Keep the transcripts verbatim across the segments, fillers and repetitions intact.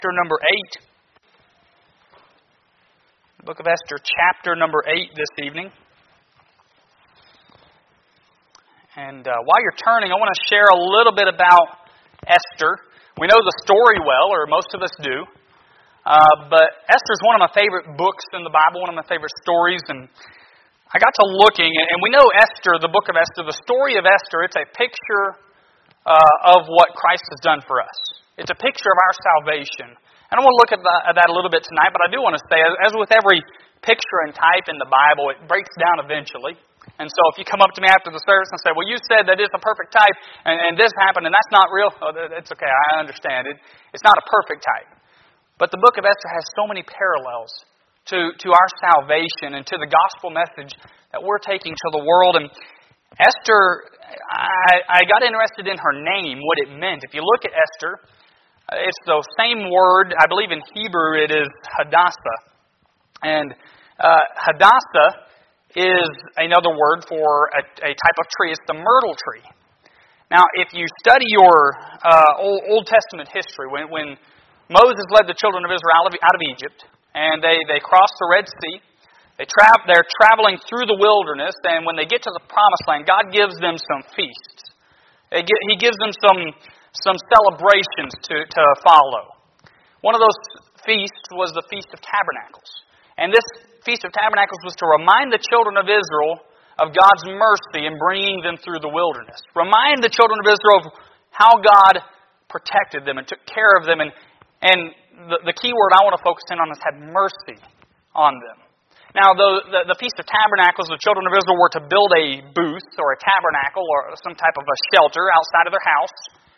Chapter number eight. The book of Esther, chapter number eight this evening. And uh, while you're turning, I want to share a little bit about Esther. We know the story well, or most of us do. Uh, but Esther is one of my favorite books in the Bible, one of my favorite stories. And I got to looking, and we know Esther, the book of Esther, the story of Esther, it's a picture uh, of what Christ has done for us. It's a picture of our salvation. And I want to look at, the, at that a little bit tonight, but I do want to say, as, as with every picture and type in the Bible, it breaks down eventually. And so if you come up to me after the service and say, well, you said that it's a perfect type, and, and this happened, and that's not real, oh, it's okay, I understand it. It's not a perfect type. But the book of Esther has so many parallels to, to our salvation and to the gospel message that we're taking to the world. And Esther, I, I got interested in her name, what it meant. If you look at Esther, it's the same word, I believe in Hebrew it is Hadassah. And uh, Hadassah is another word for a, a type of tree. It's the myrtle tree. Now, if you study your uh, Old, Old Testament history, when, when Moses led the children of Israel out of, out of Egypt, and they, they crossed the Red Sea, they tra- they're traveling through the wilderness, and when they get to the Promised Land, God gives them some feasts. They get, he gives them some... some celebrations to, to follow. One of those feasts was the Feast of Tabernacles. And this Feast of Tabernacles was to remind the children of Israel of God's mercy in bringing them through the wilderness. Remind the children of Israel of how God protected them and took care of them. And, and the, the key word I want to focus in on is had mercy on them. Now, the, the, the Feast of Tabernacles, the children of Israel were to build a booth or a tabernacle or some type of a shelter outside of their house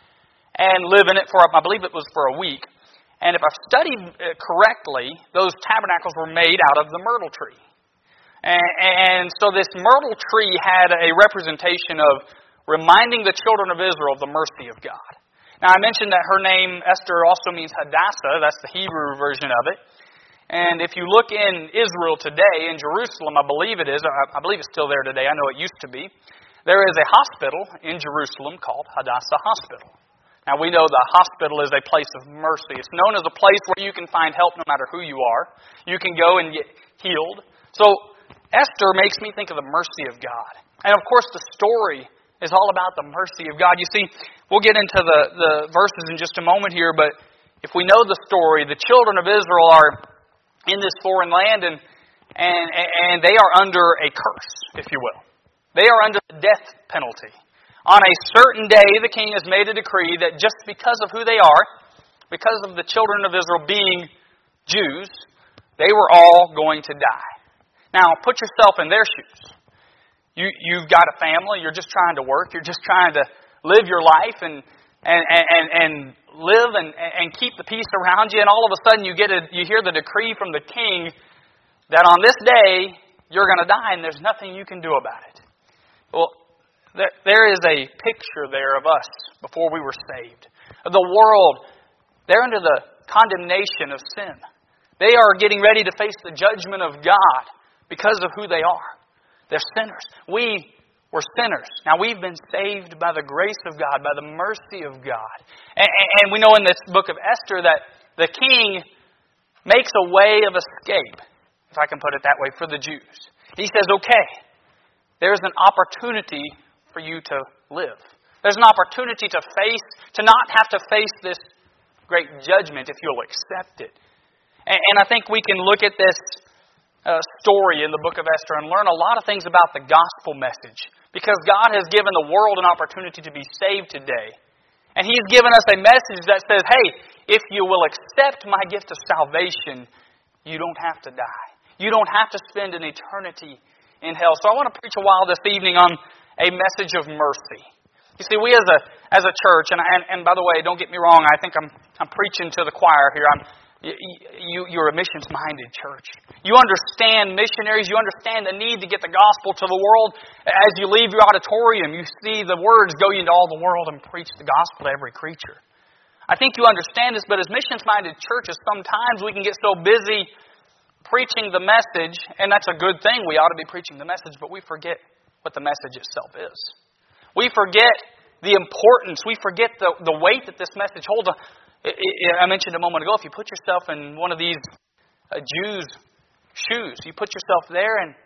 and live in it for, I believe it was for a week. And if I've studied correctly, those tabernacles were made out of the myrtle tree. And, and so this myrtle tree had a representation of reminding the children of Israel of the mercy of God. Now, I mentioned that her name, Esther, also means Hadassah. That's the Hebrew version of it. And if you look in Israel today, in Jerusalem, I believe it is, I believe it's still there today, I know it used to be, there is a hospital in Jerusalem called Hadassah Hospital. Now, we know the hospital is a place of mercy. It's known as a place where you can find help no matter who you are. You can go and get healed. So, Esther makes me think of the mercy of God. And, of course, the story is all about the mercy of God. You see, we'll get into the, the verses in just a moment here, but if we know the story, the children of Israel are in this foreign land, and, and, and they are under a curse, if you will. They are under the death penalty. On a certain day, the king has made a decree that just because of who they are, because of the children of Israel being Jews, they were all going to die. Now, put yourself in their shoes. You, you've got a family, you're just trying to work, you're just trying to live your life and and and, and live and, and keep the peace around you, and all of a sudden you get a, you hear the decree from the king that on this day you're going to die and there's nothing you can do about it. Well, there is a picture there of us before we were saved. The world, they're under the condemnation of sin. They are getting ready to face the judgment of God because of who they are. They're sinners. We were sinners. Now we've been saved by the grace of God, by the mercy of God. And, and we know in this book of Esther that the king makes a way of escape, if I can put it that way, for the Jews. He says, okay, there's an opportunity for you to live. There's an opportunity to face, to not have to face this great judgment if you'll accept it. And, and I think we can look at this uh, story in the book of Esther and learn a lot of things about the gospel message. Because God has given the world an opportunity to be saved today. And He's given us a message that says, hey, if you will accept my gift of salvation, you don't have to die. You don't have to spend an eternity in hell. So I want to preach a while this evening on a message of mercy. You see, we as a as a church, and, and and by the way, don't get me wrong, I think I'm I'm preaching to the choir here. I'm you you're a missions-minded church. You understand missionaries. You understand the need to get the gospel to the world. As you leave your auditorium, you see the words, "Go ye into all the world and preach the gospel to every creature." I think you understand this, but as missions-minded churches, sometimes we can get so busy preaching the message, and that's a good thing. We ought to be preaching the message, but we forget what the message itself is. We forget the importance. We forget the, the weight that this message holds. I I mentioned a moment ago, if you put yourself in one of these uh, Jews' shoes, you put yourself there and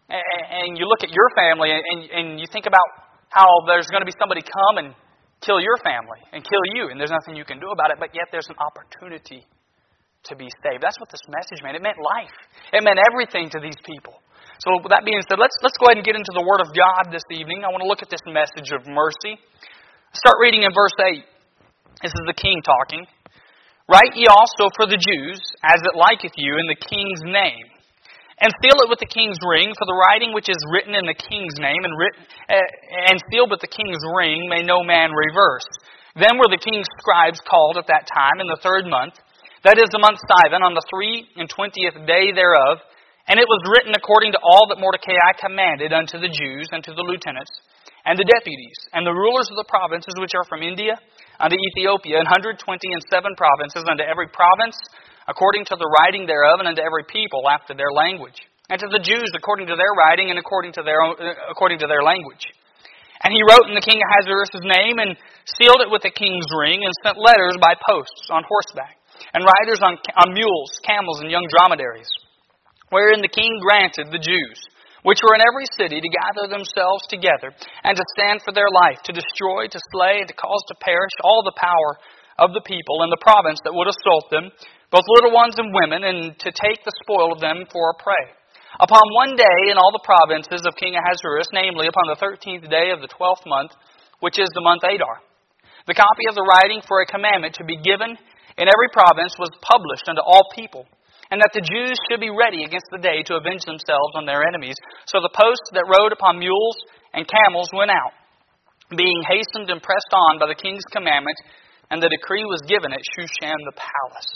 and you look at your family and, and you think about how there's going to be somebody come and kill your family and kill you, and there's nothing you can do about it, but yet there's an opportunity to be saved. That's what this message meant. It meant life. It meant everything to these people. So with that being said, let's let's go ahead and get into the Word of God this evening. I want to look at this message of mercy. Start reading in verse eight. This is the king talking. Write ye also for the Jews, as it liketh you, in the king's name. And seal it with the king's ring, for the writing which is written in the king's name, and written, uh, and sealed with the king's ring, may no man reverse. Then were the king's scribes called at that time in the third month, that is the month Sivan, on the three and twentieth day thereof. And it was written according to all that Mordecai commanded unto the Jews, and to the lieutenants, and the deputies, and the rulers of the provinces which are from India unto Ethiopia, an hundred twenty and seven provinces, unto every province according to the writing thereof, and unto every people after their language, and to the Jews according to their writing, and according to their own, according to their language. And he wrote in the king Ahasuerus' name, and sealed it with the king's ring, and sent letters by posts on horseback, and riders on, on mules, camels, and young dromedaries, wherein the king granted the Jews, which were in every city, to gather themselves together, and to stand for their life, to destroy, to slay, and to cause to perish all the power of the people in the province that would assault them, both little ones and women, and to take the spoil of them for a prey. Upon one day in all the provinces of King Ahasuerus, namely upon the thirteenth day of the twelfth month, which is the month Adar, the copy of the writing for a commandment to be given in every province was published unto all people, and that the Jews should be ready against the day to avenge themselves on their enemies. So the posts that rode upon mules and camels went out, being hastened and pressed on by the king's commandment, and the decree was given at Shushan the palace.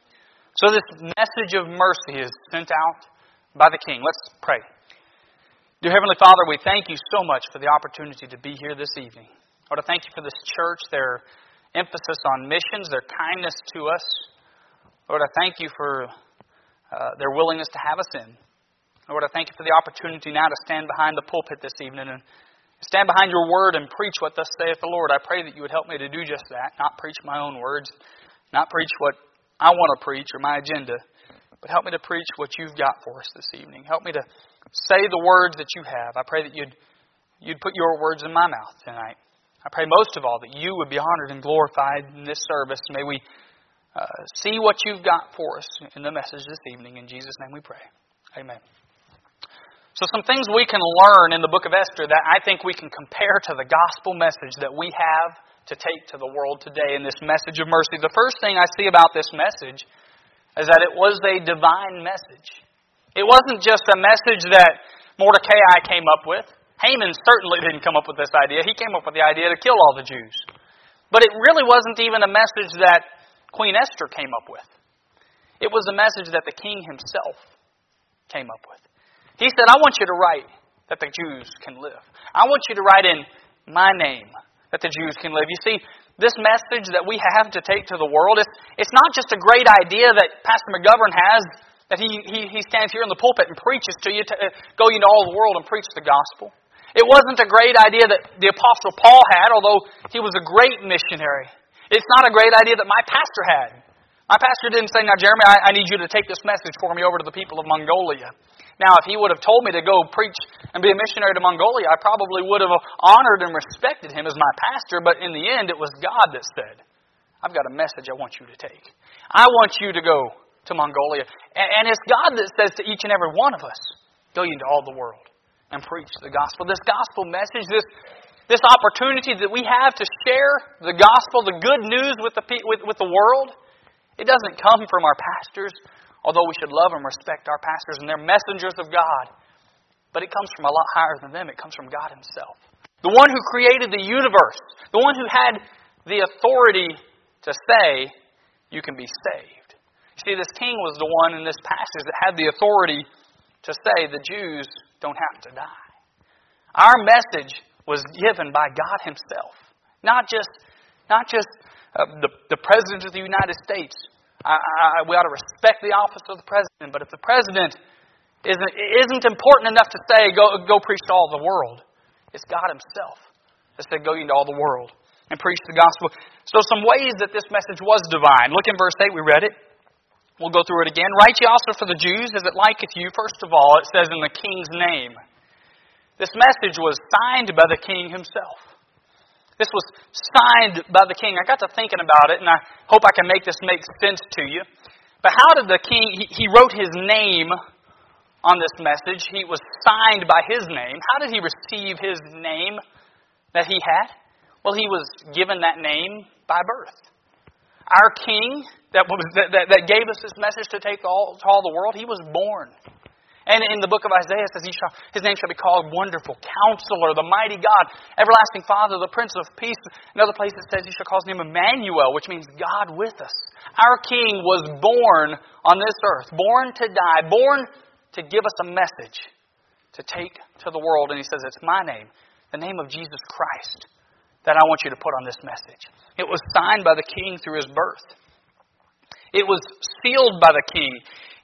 So this message of mercy is sent out by the king. Let's pray. Dear Heavenly Father, we thank you so much for the opportunity to be here this evening. Lord, I thank you for this church, their emphasis on missions, their kindness to us. Lord, I thank you for uh, their willingness to have us in. Lord, I thank you for the opportunity now to stand behind the pulpit this evening and stand behind your word and preach what thus saith the Lord. I pray that you would help me to do just that, not preach my own words, not preach what I want to preach or my agenda, but help me to preach what you've got for us this evening. Help me to say the words that you have. I pray that you'd you'd put your words in my mouth tonight. I pray most of all that you would be honored and glorified in this service. May we uh, see what you've got for us in the message this evening. In Jesus' name we pray. Amen. So some things we can learn in the book of Esther that I think we can compare to the gospel message that we have to take to the world today in this message of mercy. The first thing I see about this message is that it was a divine message. It wasn't just a message that Mordecai came up with. Haman certainly didn't come up with this idea. He came up with the idea to kill all the Jews. But it really wasn't even a message that Queen Esther came up with. It was a message that the king himself came up with. He said, I want you to write that the Jews can live. I want you to write in my name that the Jews can live. You see, this message that we have to take to the world, it's, it's not just a great idea that Pastor McGovern has, that he, he, he stands here in the pulpit and preaches to you, to uh, go into all the world and preach the gospel. It wasn't a great idea that the Apostle Paul had, although he was a great missionary. It's not a great idea that my pastor had. My pastor didn't say, now Jeremy, I, I need you to take this message for me over to the people of Mongolia. Now, if he would have told me to go preach and be a missionary to Mongolia, I probably would have honored and respected him as my pastor, but in the end, it was God that said, I've got a message I want you to take. I want you to go to Mongolia. And it's God that says to each and every one of us, go into all the world and preach the gospel. This gospel message, this, this opportunity that we have to share the gospel, the good news with the, with, with the world, it doesn't come from our pastors, although we should love and respect our pastors and they're messengers of God. But it comes from a lot higher than them. It comes from God Himself. The one who created the universe. The one who had the authority to say, you can be saved. You see, this king was the one in this passage that had the authority to say the Jews don't have to die. Our message was given by God Himself. Not just, not just uh, the, the President of the United States. I, I, we ought to respect the office of the President, but if the President isn't, isn't important enough to say, go, go preach to all the world, it's God Himself that said, go into all the world and preach the gospel. So some ways that this message was divine. Look in verse eight, we read it. We'll go through it again. Write ye also for the Jews, as it liketh you. First of all, it says in the king's name. This message was signed by the king himself. This was signed by the king. I got to thinking about it, and I hope I can make this make sense to you. But how did the king, he, he wrote his name on this message. He was signed by his name. How did he receive his name that he had? Well, he was given that name by birth. Our king that, was, that, that, that gave us this message to take all, to all the world, he was born. And in the book of Isaiah, it says, he shall, his name shall be called Wonderful, Counselor, the Mighty God, Everlasting Father, the Prince of Peace. Another place it says he shall call his name Emmanuel, which means God with us. Our King was born on this earth, born to die, born to give us a message to take to the world. And he says, it's my name, the name of Jesus Christ, that I want you to put on this message. It was signed by the King through his birth. It was sealed by the King.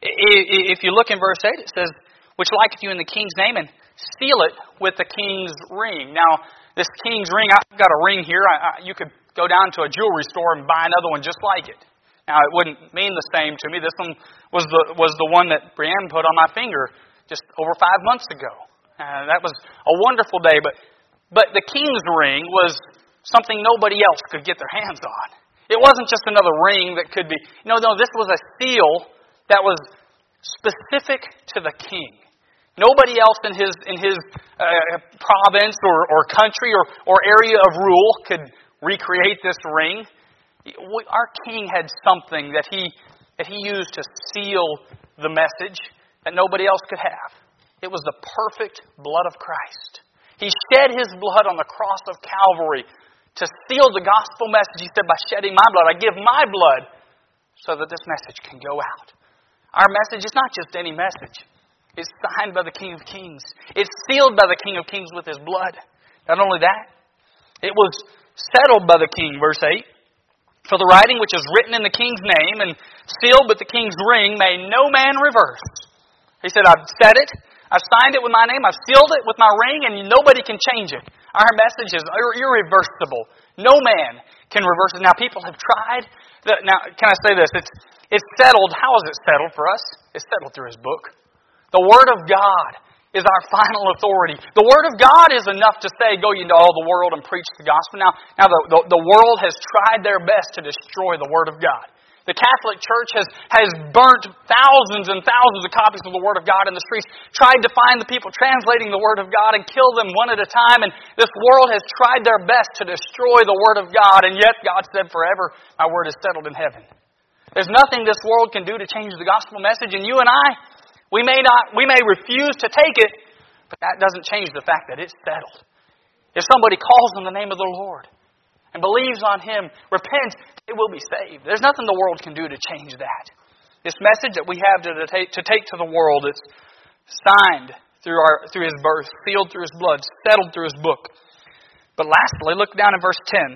If you look in verse eight, it says, which liketh you in the king's name, and seal it with the king's ring. Now, this king's ring, I've got a ring here. I, I, you could go down to a jewelry store and buy another one just like it. Now, it wouldn't mean the same to me. This one was the was the one that Brianne put on my finger just over five months ago. Uh, that was a wonderful day. But but the king's ring was something nobody else could get their hands on. It wasn't just another ring that could be. No, no, this was a seal that was specific to the king. Nobody else in his in his uh, province or, or country or, or area of rule could recreate this ring. We, our king had something that he that he used to seal the message that nobody else could have. It was the perfect blood of Christ. He shed his blood on the cross of Calvary to seal the gospel message. He said, by shedding my blood, I give my blood so that this message can go out. Our message is not just any message. It's signed by the King of Kings. It's sealed by the King of Kings with his blood. Not only that, it was settled by the King, verse eight. For the writing which is written in the King's name and sealed with the King's ring may no man reverse. He said, I've said it, I've signed it with my name, I've sealed it with my ring, and nobody can change it. Our message is irreversible. No man can reverse it. Now, people have tried. The, now, can I say this? It's It's settled. How is it settled for us? It's settled through his book. The Word of God is our final authority. The Word of God is enough to say, go ye into all the world and preach the gospel. Now, now the, the, the world has tried their best to destroy the Word of God. The Catholic Church has, has burnt thousands and thousands of copies of the Word of God in the streets, tried to find the people translating the Word of God and kill them one at a time. And this world has tried their best to destroy the Word of God. And yet God said, forever, my Word is settled in heaven. There's nothing this world can do to change the gospel message. And you and I, we may not, we may refuse to take it, but that doesn't change the fact that it's settled. If somebody calls on the name of the Lord and believes on Him, repents, they will be saved. There's nothing the world can do to change that. This message that we have to take to, take to the world, it's signed through our through His birth, sealed through His blood, settled through His book. But lastly, look down in verse ten.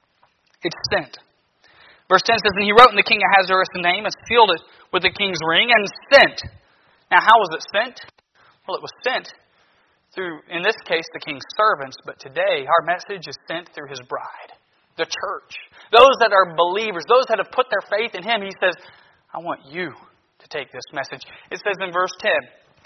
It's sent. Verse ten says, and he wrote in the king Ahasuerus' name and sealed it with the king's ring and sent. Now, how was it sent? Well, it was sent through, in this case, the king's servants. But today, our message is sent through his bride, the church. Those that are believers, those that have put their faith in him, he says, I want you to take this message. It says in verse ten,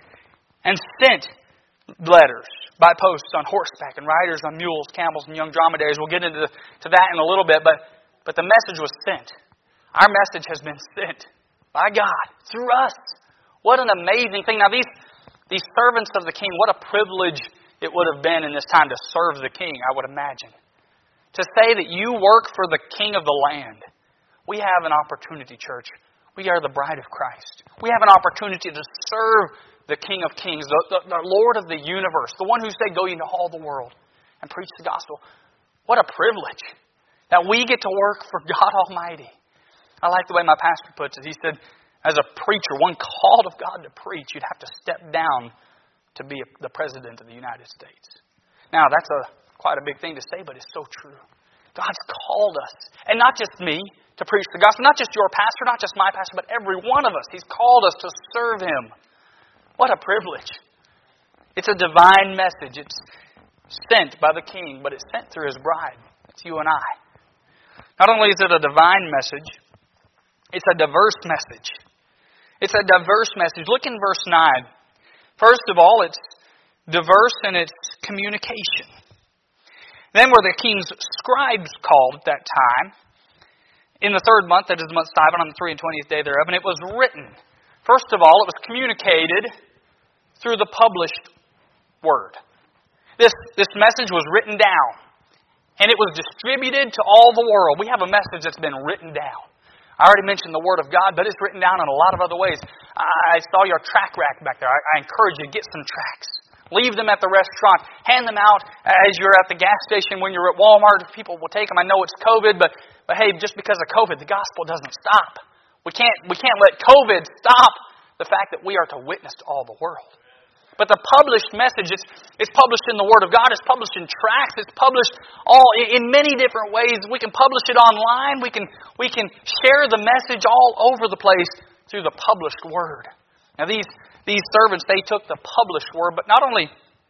and sent letters by posts on horseback and riders on mules, camels, and young dromedaries. We'll get into to that in a little bit, but But the message was sent. Our message has been sent by God through us. What an amazing thing. Now, these, these servants of the king, what a privilege it would have been in this time to serve the king, I would imagine. To say that you work for the king of the land. We have an opportunity, church. We are the bride of Christ. We have an opportunity to serve the King of Kings, the, the, the Lord of the universe, the one who said, go into all the world and preach the gospel. What a privilege. That we get to work for God Almighty. I like the way my pastor puts it. He said, as a preacher, one called of God to preach, you'd have to step down to be a, the President of the United States. Now, that's a quite a big thing to say, but it's so true. God's called us, and not just me, to preach the gospel. Not just your pastor, not just my pastor, but every one of us. He's called us to serve Him. What a privilege. It's a divine message. It's sent by the King, but it's sent through His bride. It's you and I. Not only is it a divine message, it's a diverse message. It's a diverse message. Look in verse nine. First of all, it's diverse in its communication. Then were the king's scribes called at that time, in the third month, that is the month Sivan, on the three and twentieth day thereof, and it was written. First of all, it was communicated through the published word. This, this message was written down, and it was distributed to all the world. We have a message that's been written down. I already mentioned the Word of God, but it's written down in a lot of other ways. I saw your track rack back there. I, I encourage you to get some tracts. Leave them at the restaurant. Hand them out as you're at the gas station, when you're at Walmart. People will take them. I know it's COVID, but, but hey, just because of COVID, the gospel doesn't stop. We can't, we can't let COVID stop the fact that we are to witness to all the world. But the published message, it's, it's published in the Word of God. It's published in tracts. It's published all in many different ways. We can publish it online. We can, we can share the message all over the place through the published Word. Now these, these servants, they took the published Word, but not only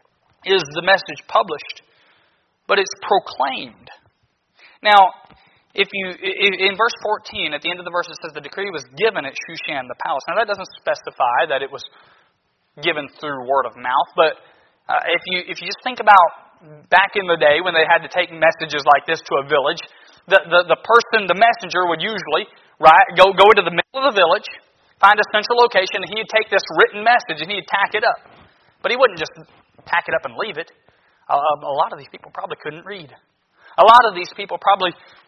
is the message published, but it's proclaimed. Now, if you in verse fourteen, at the end of the verse, it says the decree was given at Shushan the palace. Now that doesn't specify that it was given through word of mouth, but uh, if you if you just think about back in the day when they had to take messages like this to a village, the the, the person, the messenger, would usually right go go into the middle of the village, find a central location, and he'd take this written message and he'd tack it up. But he wouldn't just tack it up and leave it. Uh, a lot of these people probably couldn't read. A lot of these people probably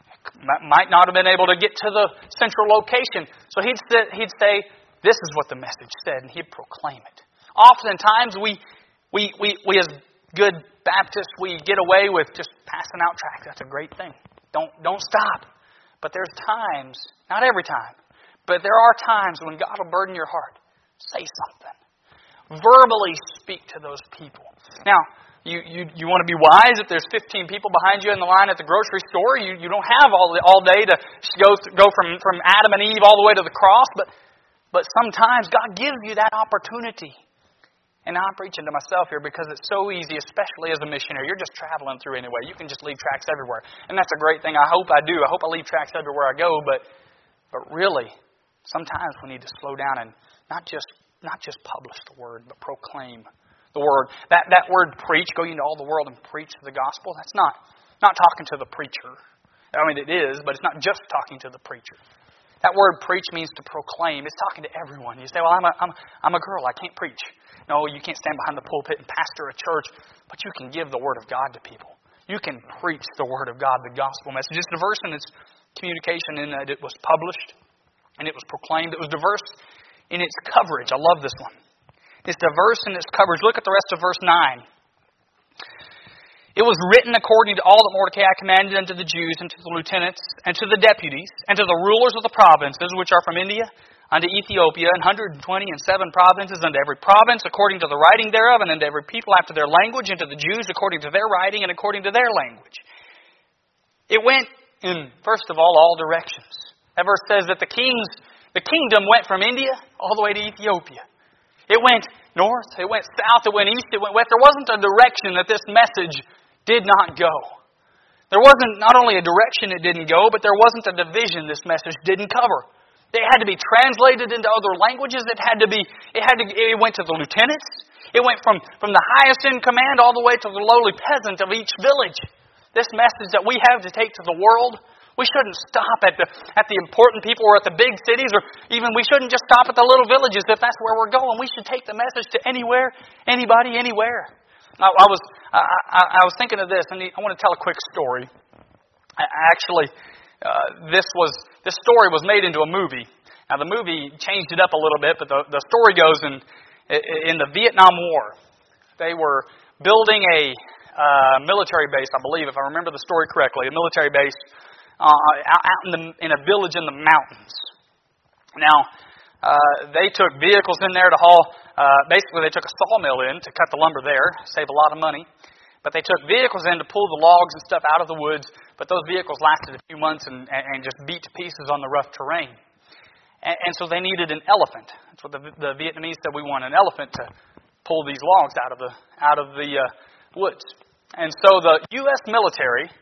might not have been able to get to the central location. So he'd say, he'd say, this is what the message said, and he'd proclaim it. Oftentimes, we, we, we, we as good Baptists, we get away with just passing out tracts. That's a great thing. Don't, don't stop. But there's times, not every time, but there are times when God will burden your heart. Say something. Verbally speak to those people. Now, you, you, you want to be wise. If there's fifteen people behind you in the line at the grocery store, you, you don't have all, the, all day to go, go from, from Adam and Eve all the way to the cross, but But sometimes God gives you that opportunity. And I'm preaching to myself here because it's so easy, especially as a missionary. You're just traveling through anyway. You can just leave tracts everywhere. And that's a great thing. I hope I do. I hope I leave tracts everywhere I go. But but really, sometimes we need to slow down and not just not just publish the Word, but proclaim the Word. That that word preach, go into all the world and preach the gospel, that's not, not talking to the preacher. I mean, it is, but it's not just talking to the preacher. That word preach means to proclaim. It's talking to everyone. You say, well, I'm a, I'm, I'm a girl. I can't preach. No, you can't stand behind the pulpit and pastor a church, but you can give the Word of God to people. You can preach the Word of God, the gospel message. It's diverse in its communication in that it was published and it was proclaimed. It was diverse in its coverage. I love this one. It's diverse in its coverage. Look at the rest of verse nine. It was written according to all that Mordecai commanded unto the Jews, and to the lieutenants, and to the deputies, and to the rulers of the provinces, which are from India unto Ethiopia, an hundred and twenty and seven provinces, unto every province according to the writing thereof, and unto every people after their language, and to the Jews according to their writing, and according to their language. It went in, first of all, all directions. That verse says that the kings, the kingdom went from India all the way to Ethiopia. It went north, it went south, it went east, it went west. There wasn't a direction that this message did not go. There wasn't not only a direction it didn't go, but there wasn't a division this message didn't cover. It had to be translated into other languages. It had to be. It had to. It went to the lieutenants. It went from, from the highest in command all the way to the lowly peasant of each village. This message that we have to take to the world, we shouldn't stop at the at the important people or at the big cities, or even we shouldn't just stop at the little villages if that's where we're going. We should take the message to anywhere, anybody, anywhere. I, I was I, I, I was thinking of this, and I want to tell a quick story. I, actually, uh, this was this story was made into a movie. Now the movie changed it up a little bit, but the, the story goes in in the Vietnam War. They were building a uh, military base, I believe, if I remember the story correctly, a military base uh, out in, the, in a village in the mountains. Now, uh, they took vehicles in there to haul. Uh, basically, they took a sawmill in to cut the lumber there, save a lot of money. But they took vehicles in to pull the logs and stuff out of the woods. But those vehicles lasted a few months and, and just beat to pieces on the rough terrain. And, and so they needed an elephant. That's what the, the Vietnamese said. We want an elephant to pull these logs out of the out of the uh, woods. And so the U S military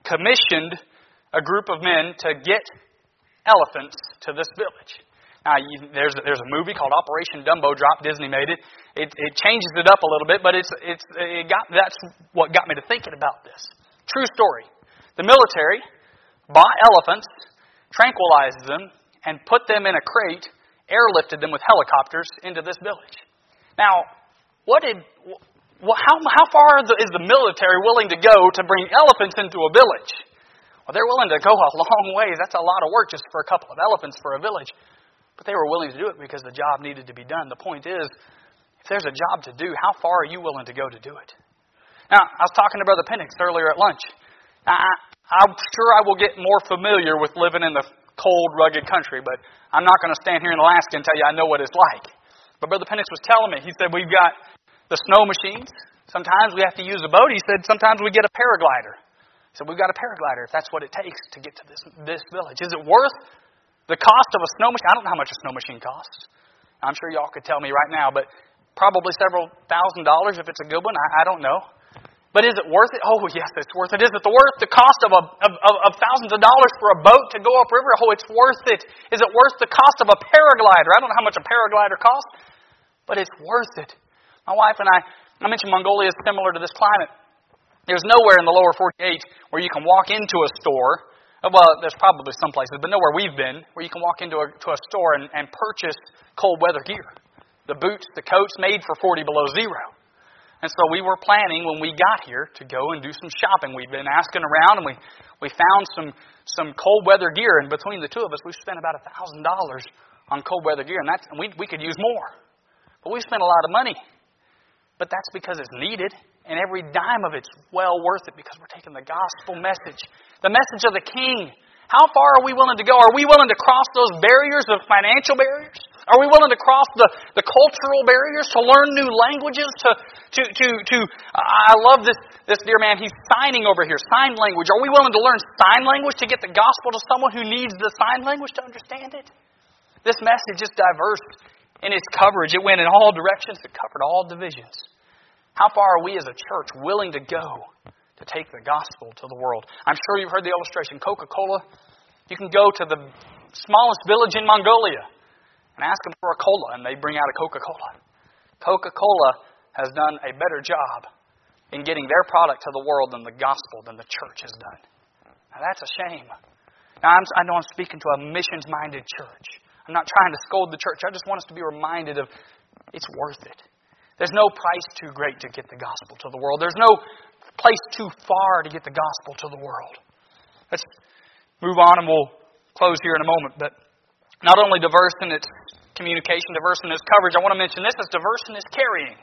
commissioned a group of men to get elephants to this village. Now, you, there's there's a movie called Operation Dumbo Drop. Disney made it. It it changes it up a little bit, but it's it's it got that's what got me to thinking about this. True story. The military bought elephants, tranquilized them, and put them in a crate, airlifted them with helicopters into this village. Now, what did well, how how far is the military willing to go to bring elephants into a village? Well, they're willing to go a long ways. That's a lot of work just for a couple of elephants for a village. But they were willing to do it because the job needed to be done. The point is, if there's a job to do, how far are you willing to go to do it? Now, I was talking to Brother Penix earlier at lunch. Now, I, I'm sure I will get more familiar with living in the cold, rugged country, but I'm not going to stand here in Alaska and tell you I know what it's like. But Brother Penix was telling me, he said, we've got the snow machines. Sometimes we have to use a boat. He said, sometimes we get a paraglider. He said, we've got a paraglider if that's what it takes to get to this, this village. Is it worth the cost of a snow machine? I don't know how much a snow machine costs. I'm sure y'all could tell me right now, but probably several thousand dollars if it's a good one. I, I don't know. But is it worth it? Oh, yes, it's worth it. Is it the worth the cost of, a, of, of, of thousands of dollars for a boat to go upriver? Oh, it's worth it. Is it worth the cost of a paraglider? I don't know how much a paraglider costs, but it's worth it. My wife and I, I mentioned Mongolia is similar to this climate. There's nowhere in the lower forty-eight where you can walk into a store. Well, there's probably some places, but nowhere we've been where you can walk into a, to a store and, and purchase cold weather gear. The boots, the coats made for forty below zero. And so we were planning when we got here to go and do some shopping. We've been asking around and we, we found some, some cold weather gear. And between the two of us, we've spent about one thousand dollars on cold weather gear. And, that's, and we, we could use more. But we've spent a lot of money. But that's because it's needed. And every dime of it's well worth it because we're taking the gospel message. The message of the King. How far are we willing to go? Are we willing to cross those barriers of financial barriers? Are we willing to cross the, the cultural barriers to learn new languages? To to to to I love this this dear man. He's signing over here, sign language. Are we willing to learn sign language to get the gospel to someone who needs the sign language to understand it? This message is diverse in its coverage. It went in all directions. It covered all divisions. How far are we as a church willing to go to take the gospel to the world? I'm sure you've heard the illustration. Coca-Cola. You can go to the smallest village in Mongolia and ask them for a cola, and they bring out a Coca-Cola. Coca-Cola has done a better job in getting their product to the world than the gospel, than the church has done. Now, that's a shame. Now, I'm, I know I'm speaking to a missions-minded church. I'm not trying to scold the church. I just want us to be reminded of it's worth it. There's no price too great to get the gospel to the world. There's no place too far to get the gospel to the world. Let's move on and we'll close here in a moment. But not only diverse in its communication, diverse in its coverage, I want to mention this, it's diverse in its carrying.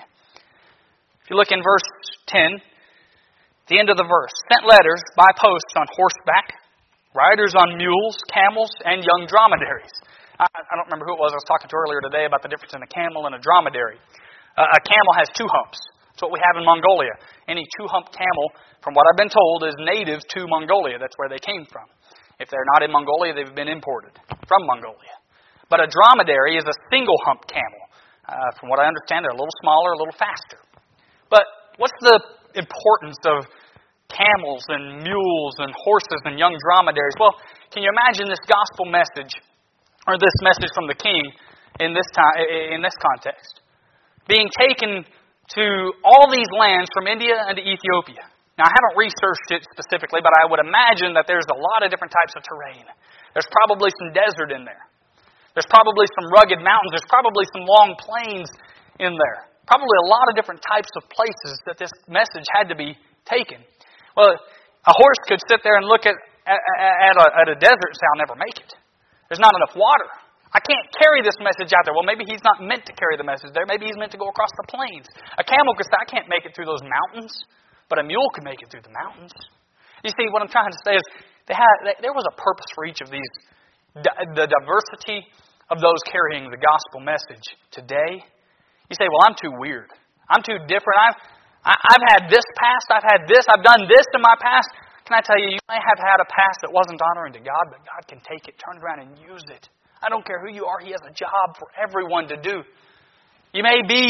If you look in verse ten, the end of the verse, sent letters by post on horseback, riders on mules, camels, and young dromedaries. I, I don't remember who it was I was talking to earlier today about the difference in a camel and a dromedary. Uh, a camel has two humps. That's what we have in Mongolia. Any two-humped camel, from what I've been told, is native to Mongolia. That's where they came from. If they're not in Mongolia, they've been imported from Mongolia. But a dromedary is a single-humped camel. Uh, from what I understand, they're a little smaller, a little faster. But what's the importance of camels and mules and horses and young dromedaries? Well, can you imagine this gospel message, or this message from the King in this time, in this context? Being taken to all these lands from India and to Ethiopia. Now, I haven't researched it specifically, but I would imagine that there's a lot of different types of terrain. There's probably some desert in there. There's probably some rugged mountains. There's probably some long plains in there. Probably a lot of different types of places that this message had to be taken. Well, a horse could sit there and look at, at, at, a, at a desert and say, I'll never make it. There's not enough water. I can't carry this message out there. Well, maybe he's not meant to carry the message there. Maybe he's meant to go across the plains. A camel could say, I can't make it through those mountains, but a mule can make it through the mountains. You see, what I'm trying to say is they had, there was a purpose for each of these. The diversity of those carrying the gospel message. Today, you say, well, I'm too weird. I'm too different. I've, I, I've had this past. I've had this. I've done this in my past. Can I tell you, you may have had a past that wasn't honoring to God, but God can take it, turn it around, and use it. I don't care who you are. He has a job for everyone to do. You may be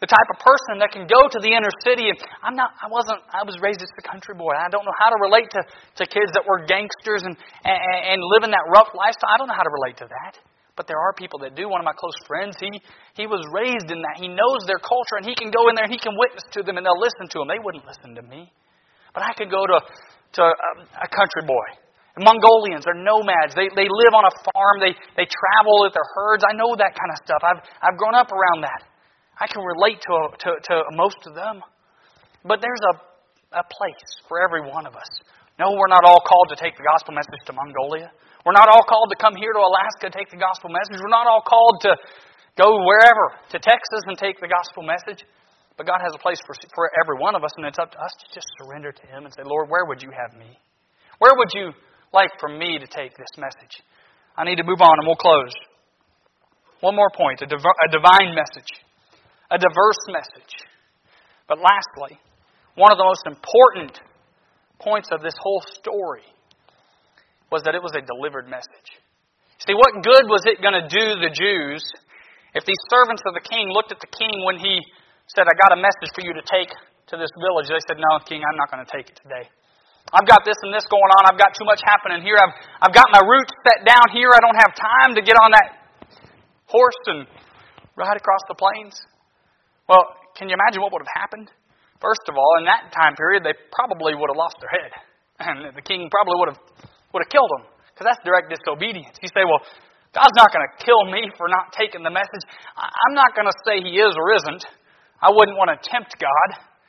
The type of person that can go to the inner city and I'm not I wasn't I was raised as a country boy. I don't know how to relate to, to kids that were gangsters and, and, and living that rough lifestyle. I don't know how to relate to that. But there are people that do. One of my close friends, he he was raised in that. He knows their culture and he can go in there and he can witness to them and they'll listen to him. They wouldn't listen to me. But I could go to, to a, a country boy. Mongolians are nomads. They they live on a farm. They they travel with their herds. I know that kind of stuff. I've I've grown up around that. I can relate to to, to most of them. But there's a, a place for every one of us. No, we're not all called to take the gospel message to Mongolia. We're not all called to come here to Alaska to take the gospel message. We're not all called to go wherever, to Texas and take the gospel message. But God has a place for, for every one of us, and it's up to us to just surrender to Him and say, Lord, where would you have me? Where would you like for me to take this message? I need to move on, and we'll close. One more point, a, div- a divine message, a diverse message. But lastly, one of the most important points of this whole story was that it was a delivered message. See, what good was it going to do the Jews if these servants of the king looked at the king when he said, I got a message for you to take to this village? They said, no, king, I'm not going to take it today. I've got this and this going on. I've got too much happening here. I've, I've got my roots set down here. I don't have time to get on that horse and ride across the plains. Well, can you imagine what would have happened? First of all, in that time period, they probably would have lost their head. And the king probably would have would have killed them, because that's direct disobedience. You say, well, God's not going to kill me for not taking the message. I'm not going to say He is or isn't. I wouldn't want to tempt God.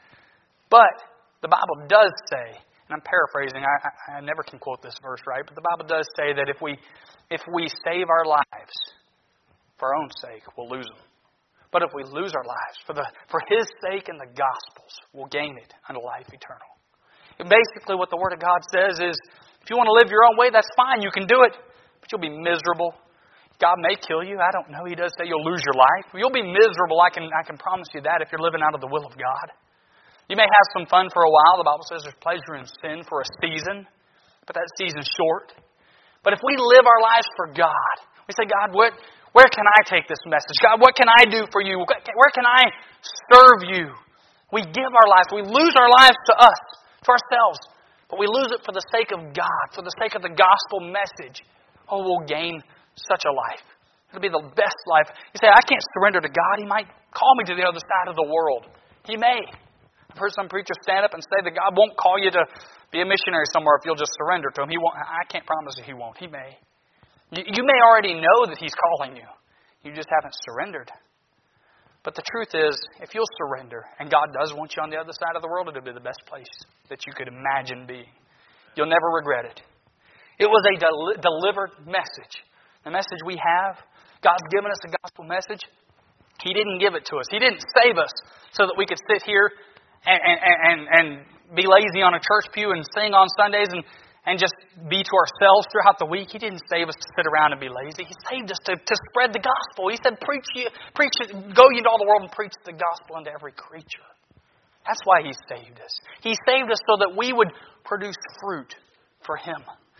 But the Bible does say, and I'm paraphrasing, I, I, I never can quote this verse right, but the Bible does say that if we if we save our lives for our own sake, we'll lose them. But if we lose our lives for the for His sake and the gospel's, we'll gain it unto life eternal. And basically what the Word of God says is, if you want to live your own way, that's fine. You can do it. But you'll be miserable. God may kill you. I don't know. He does say you'll lose your life. You'll be miserable. I can I can promise you that if you're living out of the will of God. You may have some fun for a while. The Bible says there's pleasure in sin for a season. But that season's short. But if we live our lives for God, we say, God, what, where can I take this message? God, what can I do for you? Where can I serve you? We give our lives. We lose our lives to us, to ourselves. But we lose it for the sake of God, for the sake of the gospel message. Oh, we'll gain such a life. It'll be the best life. You say, I can't surrender to God. He might call me to the other side of the world. He may. I've heard some preachers stand up and say that God won't call you to be a missionary somewhere if you'll just surrender to Him. He won't. I can't promise you He won't. He may. You, you may already know that He's calling you. You just haven't surrendered. But the truth is, if you'll surrender, and God does want you on the other side of the world, it'll be the best place that you could imagine being. You'll never regret it. It was a del- delivered message. The message we have, God's given us a gospel message. He didn't give it to us. He didn't save us so that we could sit here and, and, and, and be lazy on a church pew and sing on Sundays and, and just be to ourselves throughout the week. He didn't save us to sit around and be lazy. He saved us to, to spread the gospel. He said, preach, you, preach it, go ye into all the world and preach the gospel unto every creature. That's why He saved us. He saved us so that we would produce fruit for Him.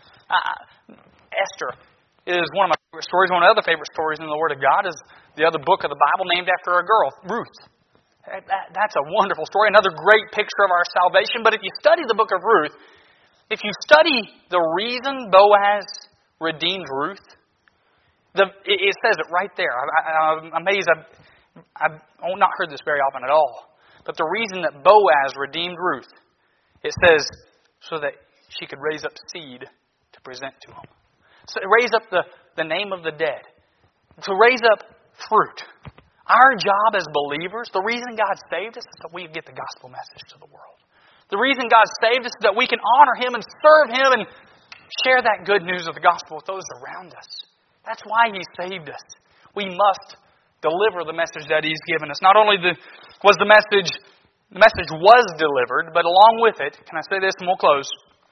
Uh, Esther is one of my favorite stories. One of the other favorite stories in the Word of God is the other book of the Bible named after a girl, Ruth. That, that, that's a wonderful story. Another great picture of our salvation. But if you study the book of Ruth, if you study the reason Boaz redeemed Ruth, the, it, it says it right there. I, I, I'm amazed. I've, I've not heard this very often at all. But the reason that Boaz redeemed Ruth, it says so that she could raise up seed to present to him. So raise up the, the name of the dead. To raise up fruit. Our job as believers, the reason God saved us is that we get the gospel message to the world. The reason God saved us is that we can honor Him and serve Him and share that good news of the gospel with those around us. That's why He saved us. We must deliver the message that He's given us. Not only the, was the message, the message was delivered, but along with it, can I say this and we'll close?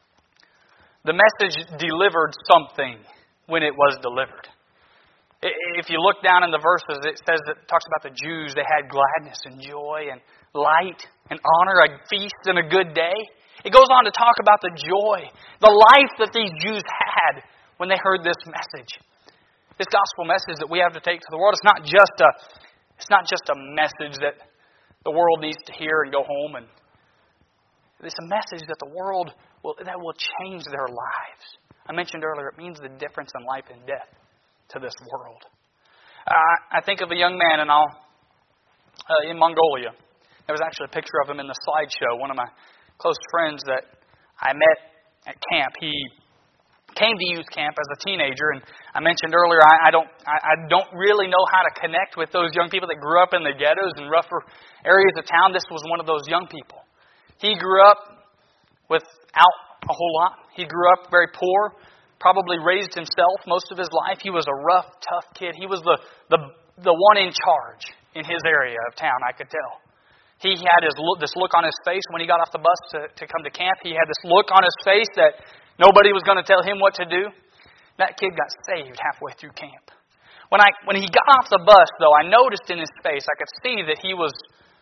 The message delivered something when it was delivered. If you look down in the verses, it says that it talks about the Jews. They had gladness and joy and light and honor, a feast and a good day. It goes on to talk about the joy, the life that these Jews had when they heard this message. This gospel message that we have to take to the world, it's not just a, it's not just a message that the world needs to hear and go home. And it's a message that the world will, that will change their lives. I mentioned earlier, it means the difference in life and death to this world. Uh, I think of a young man and I'll, uh, in Mongolia. There was actually a picture of him in the slideshow. One of my close friends that I met at camp, he came to youth camp as a teenager, and I mentioned earlier I, I don't I, I don't really know how to connect with those young people that grew up in the ghettos and rougher areas of town. This was one of those young people. He grew up without a whole lot. He grew up very poor, probably raised himself most of his life. He was a rough, tough kid. He was the the, the one in charge in his area of town, I could tell. He had his look, this look on his face when he got off the bus to, to come to camp. He had this look on his face that nobody was going to tell him what to do. That kid got saved halfway through camp. When I when he got off the bus, though, I noticed in his face, I could see that he was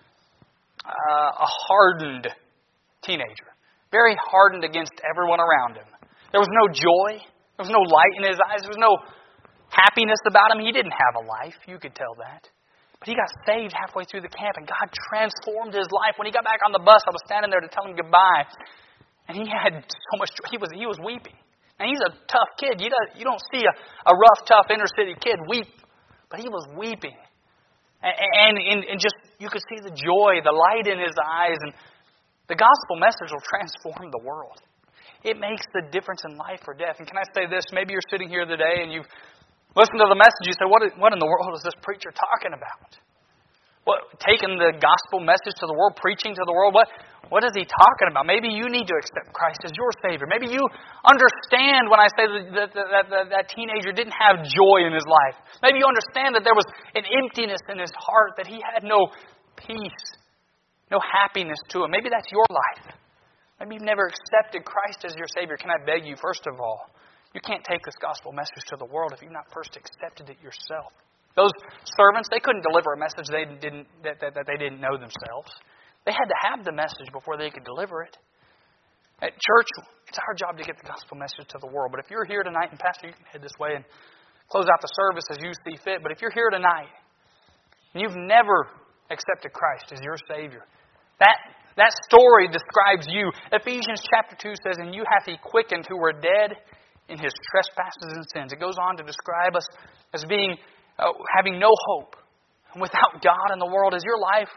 uh, a hardened teenager. Very hardened against everyone around him. There was no joy. There was no light in his eyes. There was no happiness about him. He didn't have a life. You could tell that. But he got saved halfway through the camp, and God transformed his life. When he got back on the bus, I was standing there to tell him goodbye. And he had so much joy. He was, he was weeping. And he's a tough kid. You don't, you don't see a, a rough, tough inner-city kid weep. But he was weeping. And, and, and, and just, you could see the joy, the light in his eyes. And the gospel message will transform the world. It makes the difference in life or death. And can I say this? Maybe you're sitting here today and you've listened to the message. You say, what, what in the world is this preacher talking about? What, taking the gospel message to the world, preaching to the world, what, what is he talking about? Maybe you need to accept Christ as your Savior. Maybe you understand when I say that that, that, that that teenager didn't have joy in his life. Maybe you understand that there was an emptiness in his heart, that he had no peace, no happiness to him. Maybe that's your life. Maybe you've never accepted Christ as your Savior. Can I beg you, first of all, you can't take this gospel message to the world if you've not first accepted it yourself. Those servants, they couldn't deliver a message they didn't that, that, that they didn't know themselves. They had to have the message before they could deliver it. At church, it's our job to get the gospel message to the world. But if you're here tonight, and Pastor, you can head this way and close out the service as you see fit. But if you're here tonight and you've never accepted Christ as your Savior, that that story describes you. Ephesians chapter two says, "And you hath he quickened who were dead in his trespasses and sins." It goes on to describe us as being uh, having no hope. And without God in the world, is your life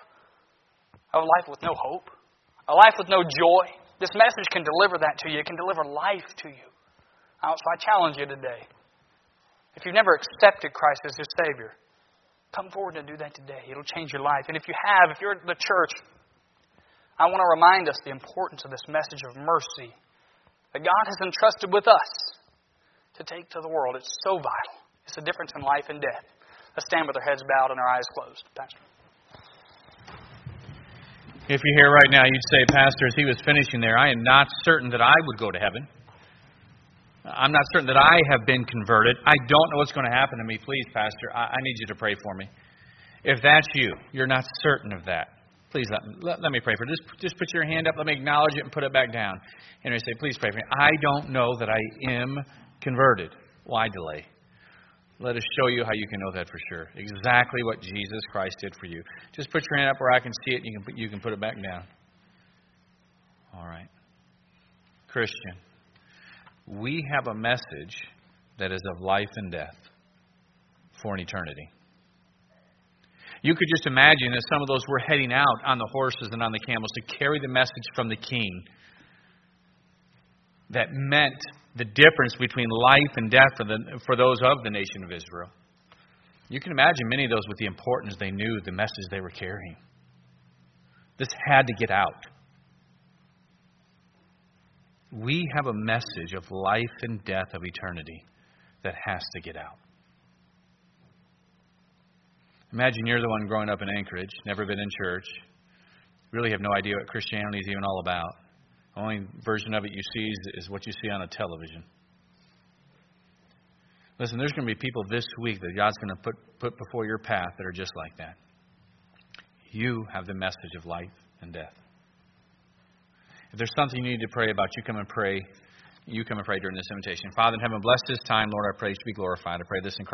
a life with no hope? A life with no joy? This message can deliver that to you. It can deliver life to you. Uh, so I challenge you today. If you've never accepted Christ as your Savior, come forward and do that today. It'll change your life. And if you have, if you're at the church, I want to remind us the importance of this message of mercy that God has entrusted with us to take to the world. It's so vital. It's the difference in life and death. Let's stand with our heads bowed and our eyes closed. Pastor. If you're here right now, you'd say, Pastor, as he was finishing there, I am not certain that I would go to heaven. I'm not certain that I have been converted. I don't know what's going to happen to me. Please, Pastor, I, I need you to pray for me. If that's you, you're not certain of that. Please let, let, let me pray for you. Just, just put your hand up. Let me acknowledge it and put it back down. And we say, please pray for me. I don't know that I am converted. Why delay? Let us show you how you can know that for sure. Exactly what Jesus Christ did for you. Just put your hand up where I can see it, and you can put, you can put it back down. All right. Christian, we have a message that is of life and death for an eternity. You could just imagine that some of those were heading out on the horses and on the camels to carry the message from the king that meant the difference between life and death for the for those of the nation of Israel. You can imagine many of those with the importance they knew the message they were carrying. This had to get out. We have a message of life and death of eternity that has to get out. Imagine you're the one growing up in Anchorage, never been in church, really have no idea what Christianity is even all about. The only version of it you see is, is what you see on a television. Listen, there's going to be people this week that God's going to put, put before your path that are just like that. You have the message of life and death. If there's something you need to pray about, you come and pray. You come and pray during this invitation. Father in heaven, bless this time. Lord, I pray you to be glorified. I pray this in Christ.